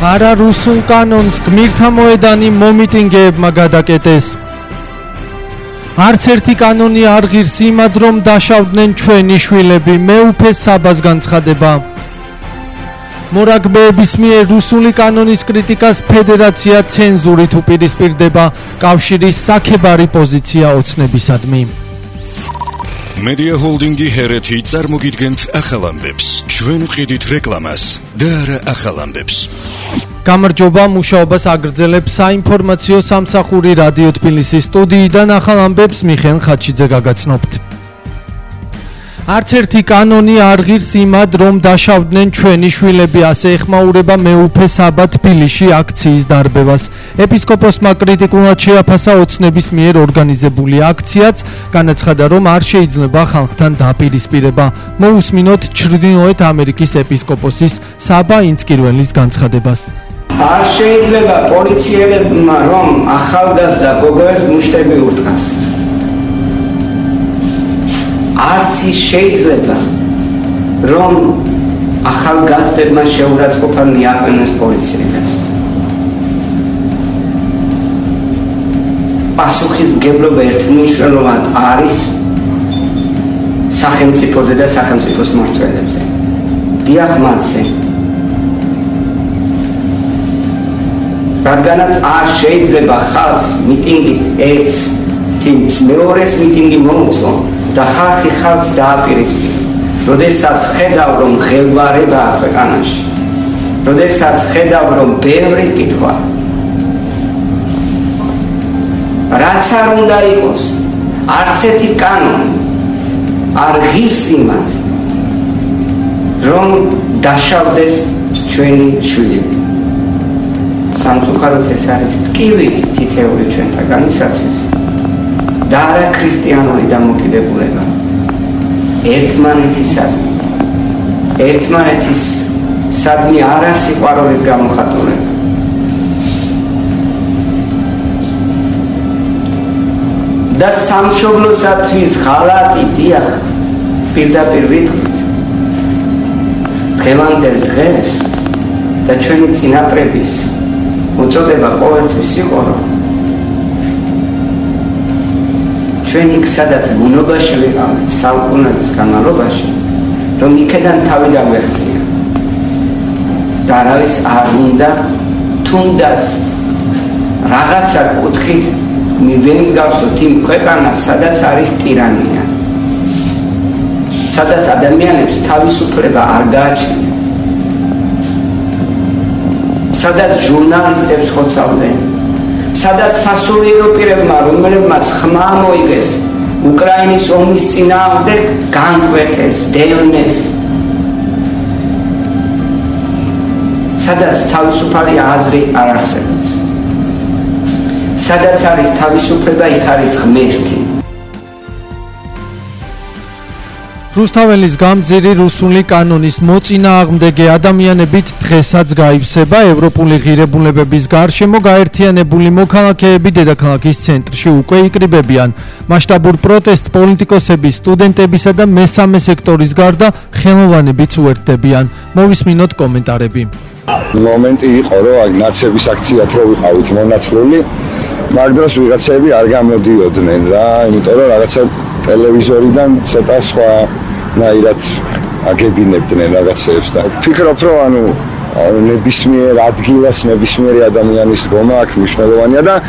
არა რუსულ კანონს გმირთა მოედანი მომიტინგეებმა გადაკეტეს. არც ერთი კანონი არ ღირს იმად, რომ დაშავდნენ ჩვენი შვილები, მეუფე საბას განცხადება. მორაგბეების მიერ რუსული კანონის კრიტიკას ფედერაცია ცენზურით უპირისპირდება, კავშირის საქებარი პოზიცია ოცნებისადმი. Media Holding-ი ჰერეთი წარმოგიდგენთ ახალ ამბებს. ჩვენ ვყიდით რეკლამას და არა ახალ ამბებს. გამარჯობა, მუშაობას აგრძელებს საინფორმაციო სამსახური რადიო თბილისის სტუდიიდან ახალ ამბებს მიხეილ ხაჩიძე გაგაცნობთ. არც ერთი კანონი არ ღირს იმად, რომ დაშავდნენ ჩვენი შვილები, ასე ეხმაურება მეუფე საბა თბილისში აქციის დარბევას. ეპისკოპოსმა კრიტიკულად შეაფასა ოცნების მიერ ორგანიზებული აქციაც, განაცხადა, რომ არ შეიძლება ხალხთან დაპირისპირება. მოусმინოთ ჩრდილოეთ ამერიკის ეპისკოპოსის საბა ინცკირველის განცხადებას. არ შეიძლება პოლიციელებმა რომ ახალგაზრდა გოგოებს მუშტები ურტყას. არც ის შეიძლება რომ ახალგაზრდებმა შეურაცხყოფა მიაყენოს პოლიციელებს. პასუხისმგებლობა ერთმნიშვნელოვნად არის სახელმწიფოზე და სახელმწიფოს მმართველებზე. დიახ, მათზე. რადგანაც არ შეიძლება ხალხს მიტინგით ერთს მეორეს მიტინგი მოუწო და ხალხი ხალხს დააპირისპიროს. როდესაც ხედავ რომ ხელვარება ქვეყანაში, როდესაც ხედავ რომ ბევრი კითხვა რაც არ უნდა იყოს, არც ერთი კანონი არ ღირს იმად, რომ დაშავდეს ჩვენი შვილები. სამწუხაროდ ეს არის ტკივილი თითოეული ჩვენთაგანისათვის და არა ქრისტიანული დამოკიდებულება. ერთმანეთისადმი არა სიყვარულის გამოხატულება. და სამშობლოსათვის ღალატი, დიახ, პირდაპირ ვიტყვით. დღევანდელ დღეს და ჩვენი წინაპრების უწოდება ყოველთვის იყო, რომ ჩვენი სადაც ბუნობაში ვიყავით საუკუნეების განმავლობაში, რომ იქედან თავი დაგვეღწია და არავის არ უნდა თუნდაც რაღაცა კუთხით მივემსგავსოთ იმ ქვეყანას, სადაც არის ტირანია, სადაც ადამიანებს თავისუფლება არ გააჩნია, სადაც ჟურნალისტებს ხოცავდნენ, სადაც სასულიერო პირებმა, რომლებმაც ხმა მოიგეს უკრაინის ომის წინააღმდეგ, განკვეთეს, დევნეს, სადაც თავისუფალი აზრი არ არსებობს, სადაც არის თავისუფლება, იქ არის ღმერთი. რუსთაველის გამზირი რუსული კანონის მოწინააღმდეგე ადამიანებით დღესაც გაივსება. ევროპული ღირებულებების გარშემო გაერთიანებული მოქალაქეები დედაქალაქის ცენტრში უკვე იკრიბებიან. მასშტაბურ პროტესტს პოლიტიკოსები, სტუდენტებისა და მესამე სექტორის გარდა ხელოვანებიც უერთდებიან. მოვისმინოთ კომენტარები. მომენტი იყო, რომ ნაცების აქციად რო ვიყავით მონაცვლული, მაგ დროს ვიღაცები არ გამოდიოდნენ რა, იმიტომ რომ რაღაცა ტელევიზორიდან ცოტა სხვანაირად აგებინებდნენ რაღაცებს და ვფიქრობ, რომ ნებისმიერ ადგილას ნებისმიერი ადამიანის დგომა აქ მნიშვნელოვანია და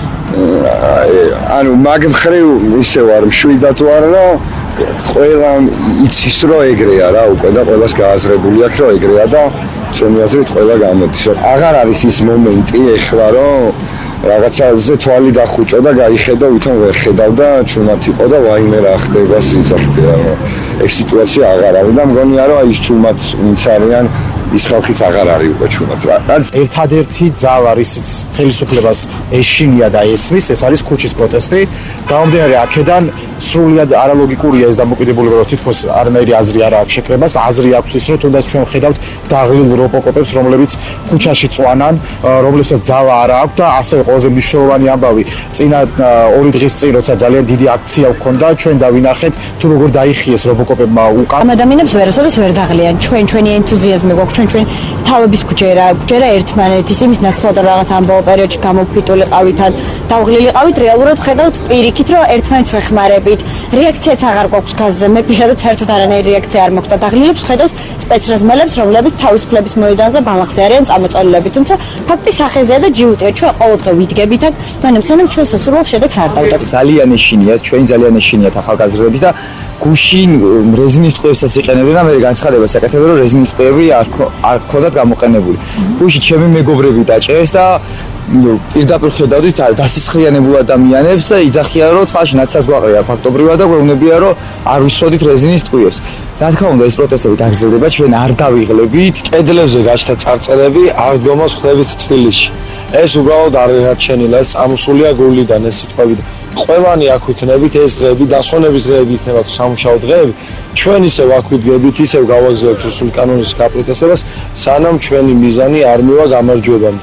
მაგ მხრივ ისე ვარ მშვიდად ვარ, რომ ყველა იცის, რომ ეგრეა რა უკვე და ყველას გააზრებული აქვს, რომ ეგრეა და ჩემი აზრით ყველა გამოდის. აღარ არის ის მომენტი ეხლა, რომ რაღაცაზე თვალი დახუჭო და გაიხედო, ვითომ ვერ ხედავ და ჩუმად იყო და ვაიმე რა ხდება სიძახტე. ეს სიტუაცია აღარ არის და მგონია, რომ ის ჩუმად ვინც არიან, ის ხალხიც აღარ არის უკვე ჩუმად. ერთადერთი ძალა, რისიც ხელისუფლებას ეშინია და ესმის, ეს არის ქუჩის პროტესტი. გამომდინარე აქედან სრულიად არალოგიკურია ეს დამოკიდებულება, რომ თითქოს არანაირი აზრი არ აქვს შეკრებას, აზრი აქვს ის, რომ თუნდაც ჩვენ ვხედავთ დაღლილ რობოკოპებს, რომლებიც ქუჩაში წვანან, რომლებსაც ძალა არ აქვს და ასევე ყველაზე მნიშვნელოვანი ამბავი, წინა 2 დღის წინ, როცა ძალიან დიდი აქცია ჰქონდა, ჩვენ დავინახეთ თუ როგორ დაიხიეს რობოკოპებმა უკან. ამ ადამიანებს ვერასოდეს ვერ დაღლიან. ჩვენი ენთუზიაზმი გვაქვს, ჩვენ თავების გვჯერა ერთმანეთის იმის ნაცვლად რაღაც ამბავ პერიოდში გამოფიტულიყავითან, დავღლილიყავით, რეალურად ხედავთ პირიქით, რომ ერთმანეთს ვეხმარებით. რეაქციაც აღარ გვაქვს გაზზე. მე პირადად საერთოდ არანაირი რეაქცია არ მოხდა. დაღლილებს ხედავთ სპეცრაზმელებს, რომლებიც თავისუფლების მოედანზე ბალახზე არიან წამოწოლილები, თუმცა ფაქტი სახეზეა და ჯიუტია. ჩვენ ყოველდღე ვიდგებით აქ, მანამ ჩვენ სასურველ შედეგს არ დავდებით. ძალიან ეშინია, ჩვენი ძალიან ეშინიათ ახალგაზრდების და გუშინ რეზინის ტყუებსაც იყენებდნენ და მე განცხადებას აკეთებ, რომ რეზინის ტყუები არ ქონდათ გამოყენებული. გუშინ ჩემი მეგობრები დაჭერეს და პირდაპირ ხედავდით დასისხლიანებულ ადამიანებს და იძახიან, რომ წყალში ნაცვლად გვაყრია ფაქტობრივად და გვეუბნებიან, რომ არ ვისროდით რეზინის ტყუებს. რა თქმა უნდა, ეს პროტესტები გაგრძელდება, ჩვენ არ დავიღლებით. კედლებზე გაჩნდა წარწერები, აღდგომას ხდებით თბილისში. ეს უბრალოდ არ ერთჩენილა, ეს წამოსულია გულიდან ეს სიტყვები. ყველანი აქ ვიქნებით, ეს დღეები, დასვენების დღეები იქნება თუ სამუშაო დღეები. ჩვენ ისევ აქ ვიდგებით, ისევ გავაგზავნებთ რუსული კანონის გაპროტესტებას, სანამ ჩვენი მიზანი არ მივა გამარჯვებამდე.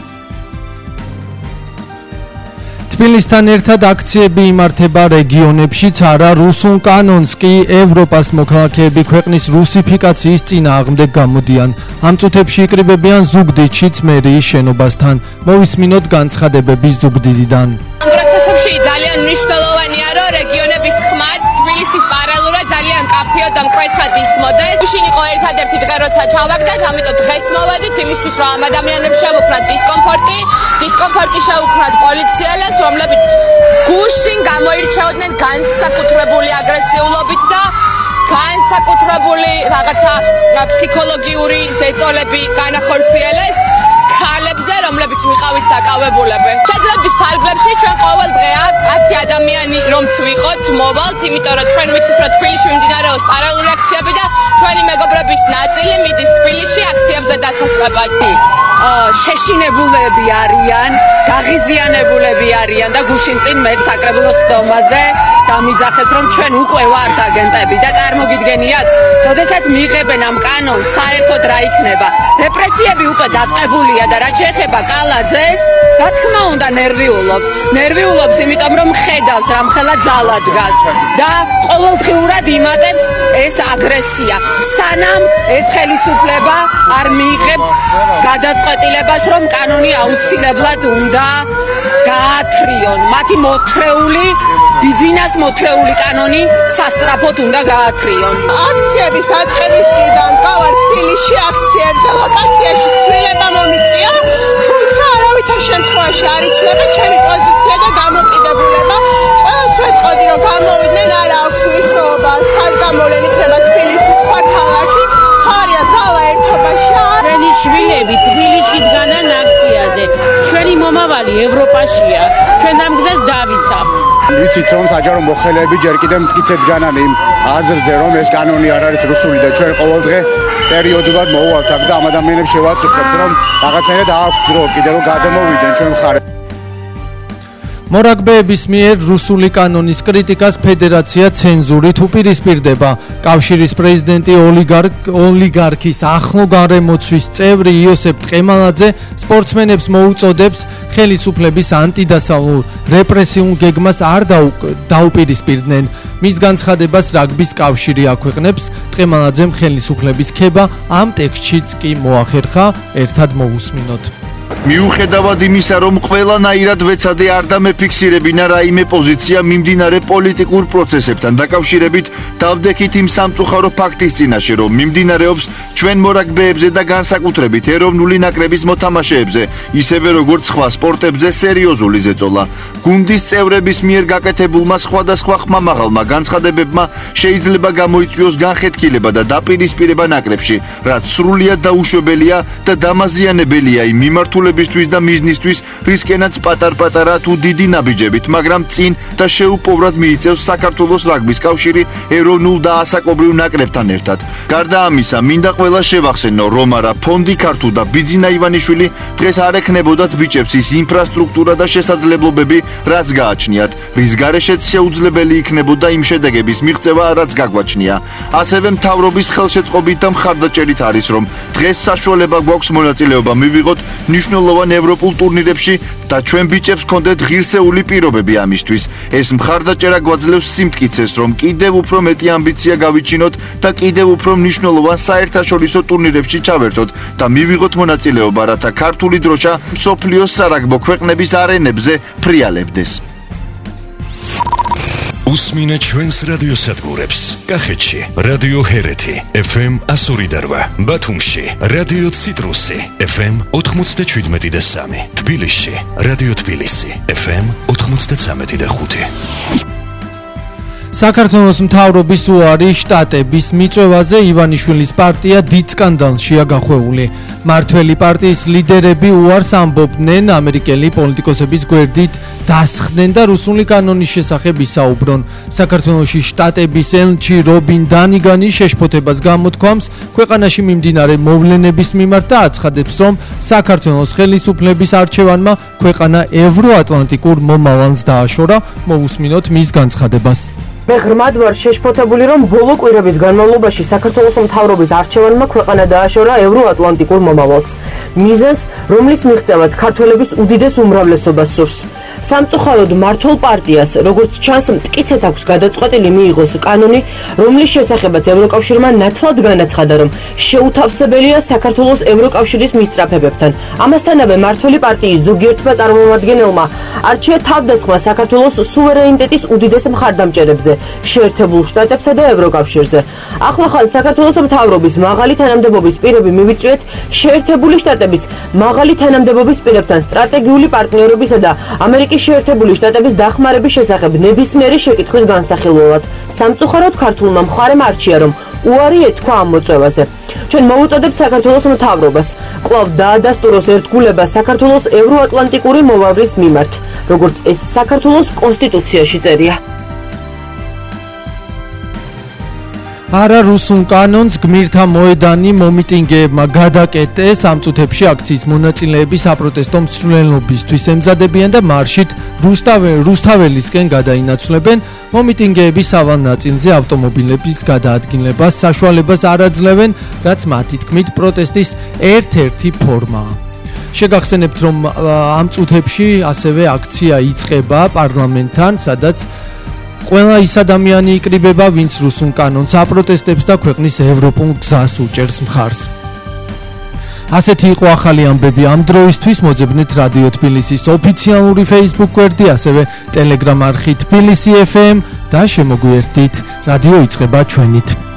თბილისთან ერთად აქციები იმართება რეგიონებშიც, არა რუსულ კანონს კი ევროპას მოქალაქეები ქვეყნის რუსიფიკაციის წინააღმდეგ გამოდიან. ამ წუთებში იკრიბებიან ზუგდიდშიც მერიის შენობასთან. მოვისმინოთ განცხადებები ზუგდიდიდან. ამ პროცესებში ძალიან მნიშვნელოვანია, რომ რეგიონების ხმაც თბილისის პარალელურად ძალიან მკაფიოდ და მკვეთრად ისმოდეს. გუშინ იყო ერთადერთი დღე, როცა ჩავაგდათ, ამიტომ დღეს მოვედით იმისთვის, რომ ამ ადამიანებს შევუქმნათ დისკომფორტი შევუქმნათ პოლიციელებს, რომლებიც გუშინ გამოირჩეოდნენ განსაკუთრებული აგრესიულობით და განსაკუთრებული რაღაცა ფსიქოლოგიური ზეწოლები განახორციელეს ქალებზე, რომლებიც ვიყავით დაკავებულები. შეძლების ფარგლებში ჩვენ ყოველ დღე 10 ადამიანი რომც ვიყოთ, მოვალთ, იმიტომ რომ ჩვენ ვიცით, რომ თბილისში მიმდინარეობს პარალელური აქციები და ჩვენი მეგობრების ნაწილი მიდის თბილისში აქციებზე დასასვენად. შეშინებულები არიან, გაღიზიანებულები არიან და გუშინ წინ მეც საკრებულოს დომაზე დამიზახეს, რომ ჩვენ უკვე ვართ აგენტები და წარმოგიდგენიათ, როდესაც მიიღებენ ამ კანონს, საერთოდ რა იქნება. რეპრესიები უკვე დაწყებულია და რაც შეეხება კალაძეს, რა თქმა უნდა ნერვიულობს, იმიტომ რომ ხედავს რამხელა ძალა დგას და ყოველდღიურად იმატებს ეს აგრესია. სანამ ეს ხელისუფლება არ მიიღებს გადაწყვეტილებას, რომ კანონი აუცილებლად უნდა გაათრიონ. მათი ბიზნეს მოთრეული კანონი სასწრაფოდ უნდა გაათრიონ. აქციების დაწყების დღიდან გავარ თბილისში აქციებზე, ლოკაციაში ცვლილება მომიწია, თუმცა არავითარ შემთხვევაში არ იცვლება ჩემი პოზიცია და დამოკიდებულება. ყველას ვეთყოდი, რომ გამოვიდნენ, არა აქვს მნიშვნელობა, სად გამოვლენ იქნება თბილისის სხვა ქალაქი, ხარია ძალა ერთობაში. ჩვენი შვილები თბილისში დგანან აქციაზე. ჩვენი მომავალი ევროპაშია. ჩვენ ამ გზას დავიცავთ. ვიცით, რომ საჯარო მოხელეები ჯერ კიდევ მტკიცედ დგანან იმ აზრზე, რომ ეს კანონი არ არის რუსული და ჩვენ ყოველდღე პერიოდულად მოუვალთ აქ და ამ ადამიანებს შევაწუხებთ, რომ რაღაცნაირად აქვთ დრო კიდე რომ გადამოვიდნენ ჩვენ მხარე. მორაგბეების მიერ რუსული კანონის კრიტიკას ფედერაცია ცენზურით უპირისპირდება. კავშირის პრეზიდენტი ოლიგარქის ახლო გარემოცვის წევრი იოსებ ტყემალაძე სპორტსმენებს მოუწოდებს ხელისუფლების ანტიდასავლურ რეპრესიულ გეგმას არ დაუპირისპირდნენ. მის განცხადებას რაგბის კავშირი აქვეყნებს. ტყემალაძემ ხელისუფლების ქება ამ ტექსტშიც კი მოახერხა, ერთად მოვუსმინოთ. მიუხედავად იმისა, რომ ყველანაირად ვეცადე არ დამეფიქსირებინა რაიმე პოზიცია მიმდინარე პოლიტიკურ პროცესებთან დაკავშირებით, დავდექით იმ სამწუხარო ფაქტის წინაშე, რომ მიმდინარეობს ჩვენ მორაგბეებზე და განსაკუთრებით ეროვნული ნაკრების მოთამაშეებზე, ისევე როგორც სხვა სპორტებზე სერიოზული ზეწოლა. გუნდის წევრების მიერ გაკეთებულმა სხვადასხვა ხმამაღალმა განცხადებებმა შეიძლება გამოიწვიოს განხეთქილება და დაპირისპირება ნაკრებში, რაც სრულიად დაუშვებელია და დამაზიანებელია იმ მიმართულებისთვის და მიზნისთვის, რისკენაც პატარ-პატარა თუ დიდი ნაბიჯებით, მაგრამ წინ და შეუპოვრად მიიწევს საქართველოს რაგბის კავშირი ეროვნულ და ასაკობრივ ნაკრებთან ერთად. გარდა ამისა, მინდა ყველა შევახსენო, რომ არა ფონდი ქართუ და ბიძინა ივანიშვილი დღეს არ ექნებოდათ ბიჭებს ის ინფრასტრუქტურა და შესაძლებლობები, რაც გააჩნიათ. რის გარეშეც შეუძლებელი იქნებოდა იმ შედეგების მიღწევა, რაც გაგვაჩნია. ასევე მთავრობის ხელშეწყობით და მხარდაჭერით არის, რომ დღეს საშუალება გვაქვს მონაწილეობა მივიღოთ მნიშვნელოვან ევროპულ ტურნირებში და ჩვენ ბიჭებს გქონდეთ ღირსეული პირობები ამისთვის. ეს მხარდაჭერა გვაძლევს სიმტკიცეს, რომ კიდევ უფრო მეტი ამბიცია გავიჩინოთ და კიდევ უფრო მნიშვნელოვან საერთაშორისო ტურნირებში ჩავერთოთ და მივიღოთ მონაწილეობა, რათა ქართული დროშა მსოფლიოს სარაგბო ქვეყნების არენებზე ფრიალებდეს. უსმინე ჩვენს რადიოსადგურებს. კახეთში რადიო ჰერეთი FM 102.8, ბათუმში რადიო ციტრუსი FM 97.3, თბილისში რადიო თბილისი FM 93.5. საქართველოს მთავრობის უარი შტატების მიწვევაზე ივანიშვილის პარტია დიდ სკანდალშია გახვეული. მართველი პარტიის ლიდერები უარს ამბობდნენ ამერიკელი პოლიტიკოსების გვერდით დასხდნენ და რუსული კანონის შესახებ ისაუბრონ. საქართველოში შტატების ელჩი რობინ დანიგანი შეშფოთებას გამოთქვამს ქვეყანაში მიმდინარე მოვლენების მიმართ და აცხადებს, რომ საქართველოს ხელისუფლების არჩევანმა ქვეყანა ევროატლანტიკურ მომავალს დააშორა. მოვუსმინოთ მის განცხადებას. მე ღრმად ვარ შეშფოთებული, რომ ბოლო კვირების განმავლობაში საქართველოს მთავრობის არჩევანმა ქვეყანა დააშორა ევროატლანტიკურ მომავალს. მიზანს, რომლის მიღწევაც ქართველების უდიდეს უმრავლესობას სურს. სამწუხაროდ მართულ პარტიას, როგორც ჩანს, მტკიცედ აქვს გადაწყვეტილი მიიღოს კანონი, რომლის შესახებაც ევროკავშირმა ნათლად განაცხადა, რომ შეუთავსებელია საქართველოს ევროკავშირის მისწრაფებებთან. ამასთანავე მართული პარტიის ზოგიერთმა წარმომადგენელმა არჩია თავდასხმა საქართველოს სუვერენიტეტის უდიდეს მხარდამჭერებზე, შეერთებულ შტატებსა და ევროკავშირზე. ახლახან საქართველოს მთავრობის მაღალი თანამდებობის პირები მივიწვიეთ შეერთებული შტატების მაღალი თანამდებობის პირებთან სტრატეგიული პარტნიორობისა და ამერიკის შეერთებული შტატების დახმარების შესახებ ნებისმიერი შეკითხვის განსახილველად. სამწუხაროდ ქართულმა მხარემ არჩია, რომ უარი ეთქვა ამ მოწვევაზე. ჩვენ მოვუწოდებთ საქართველოს მთავრობას კვლავ დაადასტუროს ერთგულება საქართველოს ევროატლანტიკური მომავლის მიმართ, როგორც ეს საქართველოს კონსტიტუციაში წერია. არა რუსულ კანონს გმირთა მოედანი მომიტინგეებმა გადაკეტეს. ამ წუთებში აქციის მონაწილეები საპროტესტო მსვლელობისთვის ემზადებიან და მარშით რუსთაველისკენ გადაინაცვლებენ. მომიტინგეები სავალ ნაწილზე ავტომობილების გადაადგილებას საშუალებას არ აძლევენ, რაც მათი თქმით პროტესტის ერთ-ერთი ფორმაა. შეგახსენებთ, რომ ამ წუთებში ასევე აქცია იწყება პარლამენტთან, სადაც ყველა ის ადამიანი იკრიბება, ვინც რუსულ კანონს აპროტესტებს და ქვეყნის ევროპულ გზას უჭერს მხარს. ასეთი იყო ახალი ამბები ამ დროისთვის. მოძებნით რადიო თბილისის ოფიციალური Facebook გვერდი, ასევე Telegram არხი თბილისი FM და შემოგვიერთდით. რადიო იწყება ჩვენით.